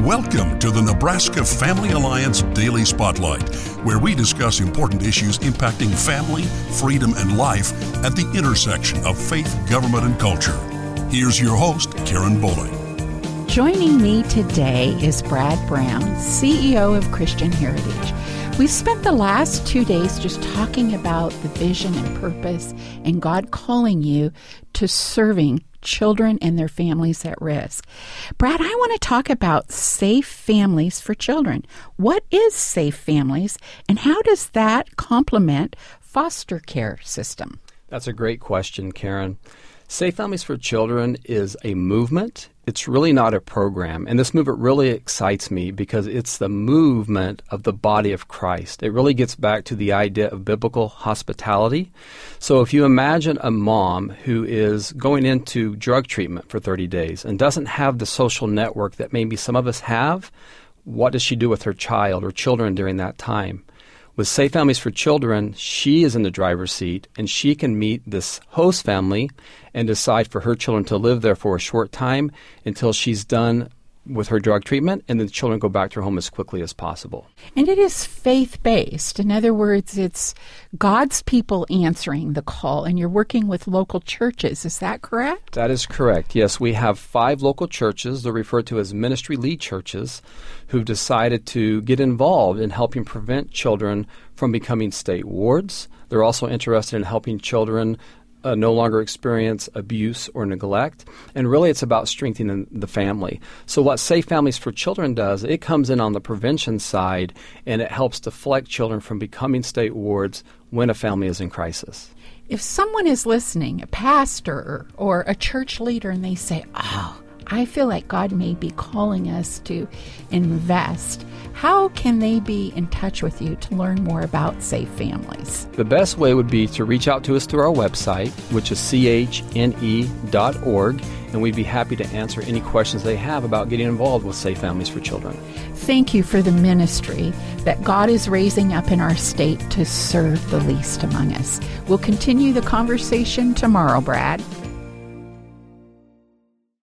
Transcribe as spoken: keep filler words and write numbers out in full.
Welcome to the Nebraska Family Alliance Daily Spotlight, where we discuss important issues impacting family, freedom, and life at the intersection of faith, government, and culture. Here's your host, Karen Bowling. Joining me today is Brad Brown, C E O of Christian Heritage. We've spent the last two days just talking about the vision and purpose and God calling you to serving children and their families at risk. Brad, I want to talk about Safe Families for Children. What is Safe Families, and how does that complement foster care system? That's a great question, Karen. Safe Families for Children is a movement. It's really not a program. And this movement really excites me because it's the movement of the body of Christ. It really gets back to the idea of biblical hospitality. So if you imagine a mom who is going into drug treatment for thirty days and doesn't have the social network that maybe some of us have, what does she do with her child or children during that time? With Safe Families for Children, she is in the driver's seat, and she can meet this host family and decide for her children to live there for a short time until she's done with her drug treatment, and then the children go back to her home as quickly as possible. And it is faith-based. In other words, it's God's people answering the call, and you're working with local churches. Is that correct? That is correct. Yes, we have five local churches. They're referred to as ministry lead churches who've decided to get involved in helping prevent children from becoming state wards. They're also interested in helping children Uh, no longer experience abuse or neglect. And really it's about strengthening the family. So what Safe Families for Children does, it comes in on the prevention side, and it helps deflect children from becoming state wards when a family is in crisis. If someone is listening, a pastor or a church leader, and they say, oh, I feel like God may be calling us to invest, how can they be in touch with you to learn more about Safe Families? The best way would be to reach out to us through our website, which is c h n e dot org, and we'd be happy to answer any questions they have about getting involved with Safe Families for Children. Thank you for the ministry that God is raising up in our state to serve the least among us. We'll continue the conversation tomorrow, Brad.